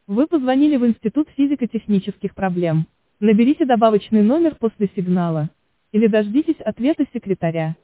Вы позвонили в Институт физико-технических проблем. Наберите добавочный номер после сигнала. Или дождитесь ответа секретаря.